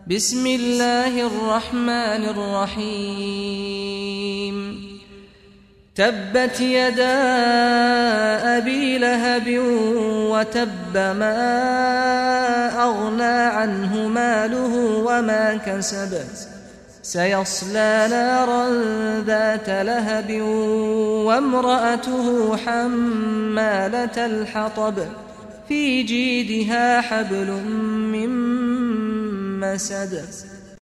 بسم الله الرحمن الرحيم تبت يدا أبي لهب وتب ما أغنى عنه ماله وما كسب سيصلى نارا ذات لهب وامرأته حمالة الحطب في جيدها حبل من مسد